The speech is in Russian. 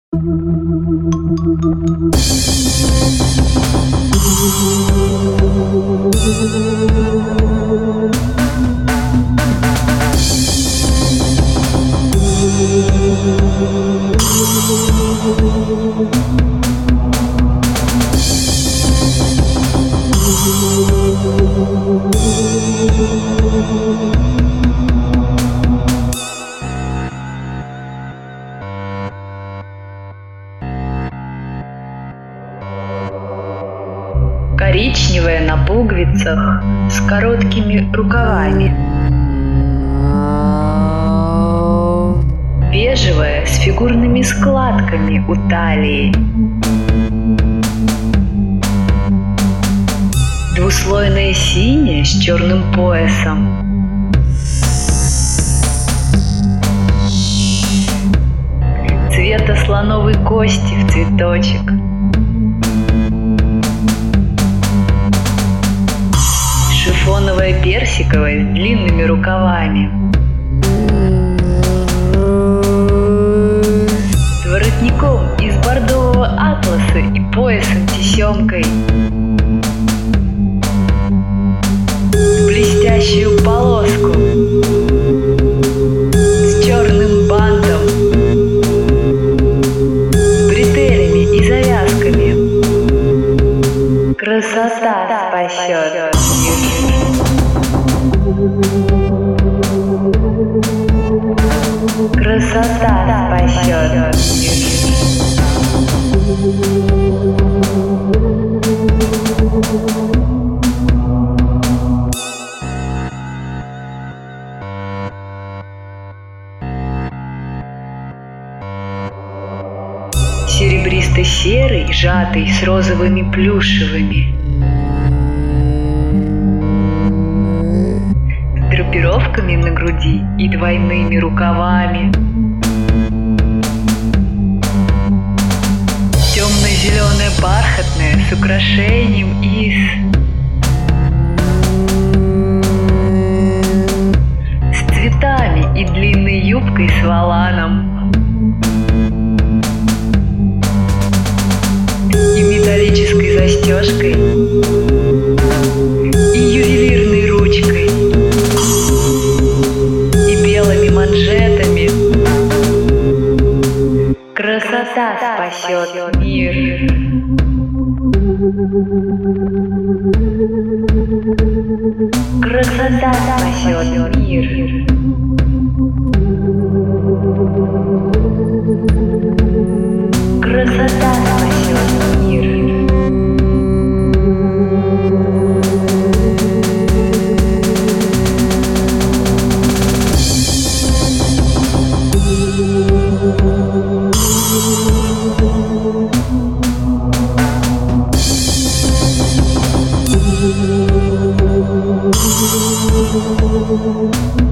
Коричневая на пуговицах с короткими рукавами. Бежевая с фигурными складками у талии. Двуслойная синяя с черным поясом. Цвета слоновой кости в цветочек. Шифоновая персиковая с длинными рукавами. С воротником из бордового атласа и поясом-тесемкой. В блестящую полоску. С черным бантом. С бретелями и завязками. Красота спасет. Красота спасет. Серебристо-серый, сжатый с розовыми плюшевыми. Драпировками на груди и двойными рукавами. Темно-зеленое бархатное с украшением с цветами и длинной юбкой с воланом. И металлической застежкой. И ювелирной ручкой. Манжетами. Красота спасет мир. Красота спасет мир. Красота спасет мир. Thank you.